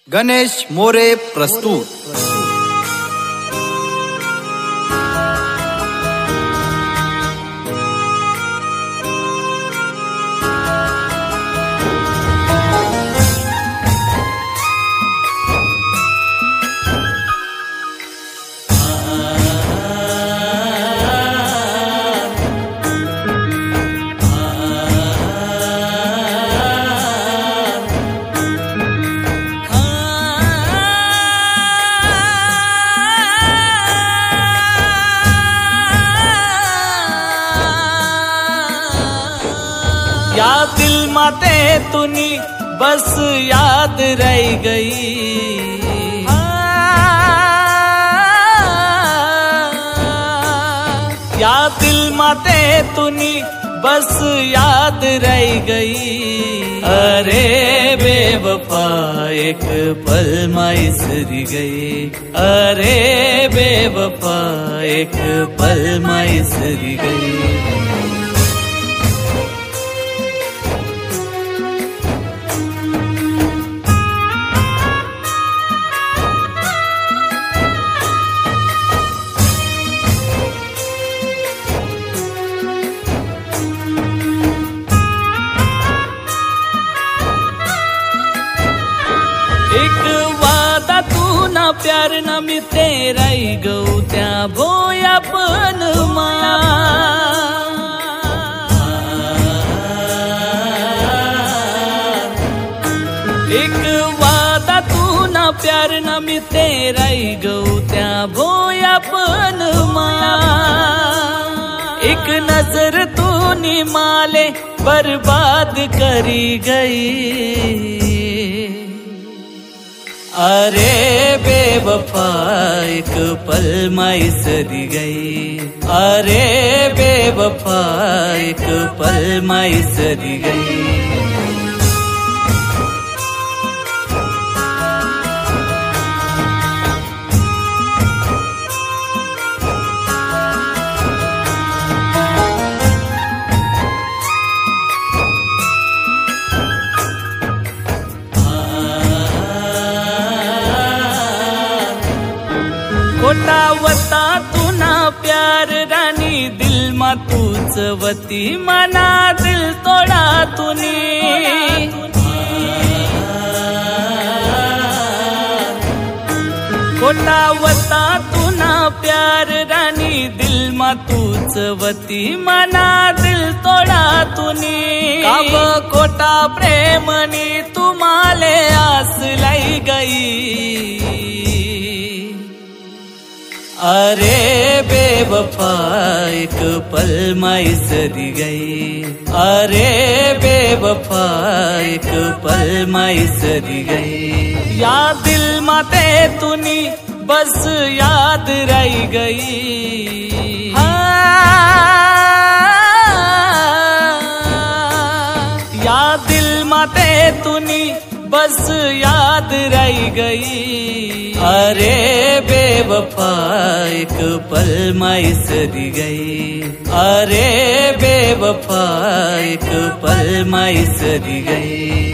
गणेश मोरे प्रस्तुत। या दिल माते तुनी बस याद रह गई। या दिल माते तुनी बस याद रह गई। अरे बेवफा एक पल में सरी गई। अरे बेवफा एक पल में सरी गई। एक वादा तू ना प्यार ना मी तेरा ही गऊ त्या भोया पण एक वादा तू ना प्यार ना मी तेरा ही गऊ त्या भोया पण एक नजर तू नी माले बर्बाद करी गई। अरे बेवफा एक पल में सरी गई। अरे बेवफा एक पल में सरी गई। खोटा वता तू ना प्यार रानी दिल मा तूच वती मना दिल तोडा तुनी। खोटा वता तू ना प्यार रानी दिल मा तूच वती मना दिल तोडा तुनी। काब खोटा प्रेमनी तुम्हाले आस लाई गई। अरे बेवफा एक पल में सरी गई। अरे बेवफा एक पल में सरी गई। या दिल माते तुनी बस याद रह गई। या दिल माते तुनी बस याद रह गई। अरे बेवफा एक पल में सरी गई। अरे बेवफा एक पल में सरी गई।